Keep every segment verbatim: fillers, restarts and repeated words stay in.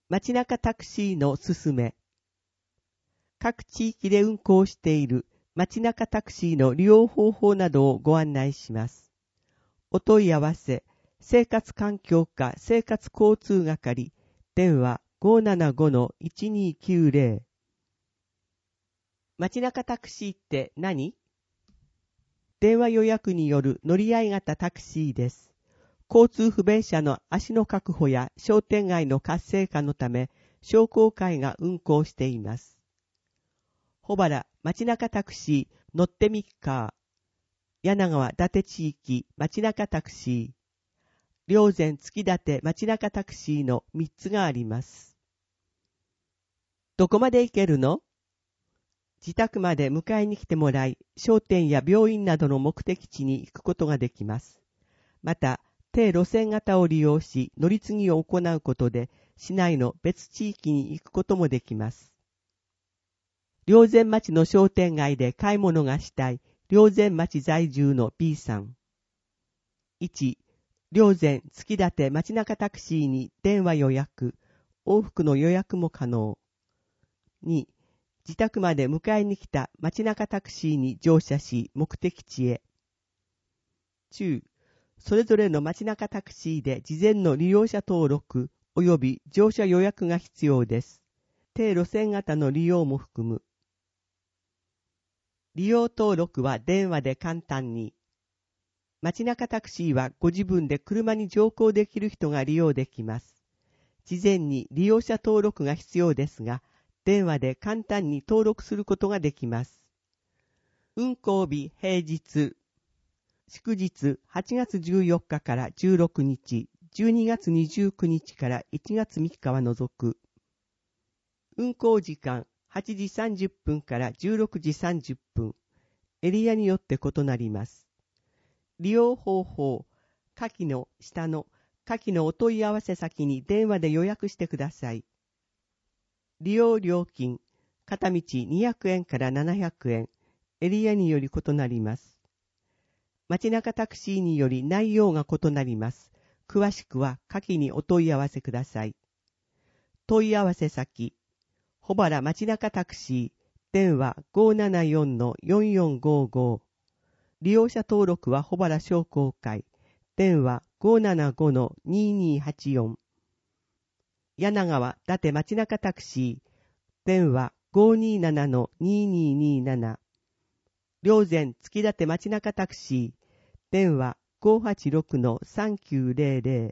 街中タクシーのすすめ。各地域で運行している街中タクシーの利用方法などをご案内します。お問い合わせ、生活環境課生活交通係、電話 ごーななごのいちにーきゅうぜろ。街中タクシーって何？電話予約による乗り合い型タクシーです。交通不便者の足の確保や商店街の活性化のため、商工会が運行しています。保原街中タクシー乗ってみっか。柳川伊達地域街中タクシー。霊山月立街中タクシーのみっつがあります。どこまで行けるの？自宅まで迎えに来てもらい、商店や病院などの目的地に行くことができます。また、低路線型を利用し、乗り継ぎを行うことで、市内の別地域に行くこともできます。霊山町の商店街で買い物がしたい、霊山町在住の B さん。いち. 霊山月立街中タクシーに電話予約、往復の予約も可能。に. 自宅まで迎えに来た街中タクシーに乗車し目的地へ。中. それぞれの街中タクシーで事前の利用者登録及び乗車予約が必要です。低路線型の利用も含む。利用登録は電話で簡単に。街中タクシーはご自分で車に乗降できる人が利用できます。事前に利用者登録が必要ですが、電話で簡単に登録することができます。運行日平日。祝日はちがつじゅうよっかからじゅうろくにち、じゅうにがつにじゅうくにちからいちがつみっかは除く。運行時間はちじさんじゅっぷんからじゅうろくじさんじゅっぷん。エリアによって異なります。利用方法。下記の下の下記のお問い合わせ先に電話で予約してください。利用料金。片道にひゃくえんからななひゃくえん。エリアにより異なります。街中タクシーにより内容が異なります。詳しくは下記にお問い合わせください。問い合わせ先。保原街中タクシー。電話 ごーななよんのよんよんごーごー。利用者登録は保原商工会。電話 ごーななごのにーにーはちよん。柳川伊達街中タクシー。電話 ごーにーななのにーにーにーなな。霊山月立街中タクシー。電話 ごーはちろくのさんきゅうぜろぜろ。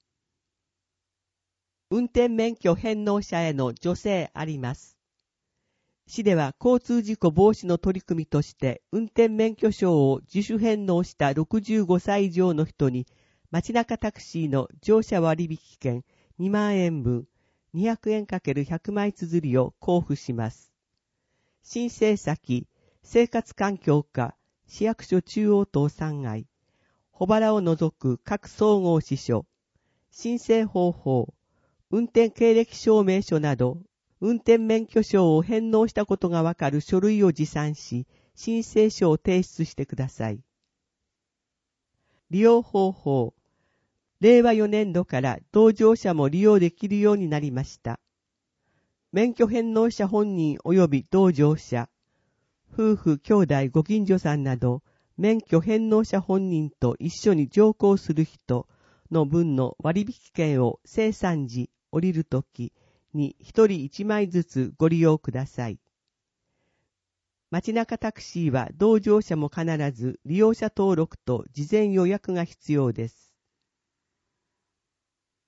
運転免許返納者への助成あります。市では交通事故防止の取り組みとして運転免許証を自主返納したろくじゅうごさい以上の人に街中タクシーの乗車割引券にまんえんぶんにひゃくえん×ひゃくまい綴りを交付します。申請先、生活環境課、市役所中央棟さんがい、保原を除く各総合支所、申請方法、運転経歴証明書など、運転免許証を返納したことがわかる書類を持参し、申請書を提出してください。利用方法。れいわよねんどから同乗者も利用できるようになりました。免許返納者本人及び同乗者、夫婦、兄弟、ご近所さんなど、免許返納者本人と一緒に乗降する人の分の割引券を生産時、降りるときにひとりいちまいずつご利用ください。街中タクシーは同乗者も必ず利用者登録と事前予約が必要です。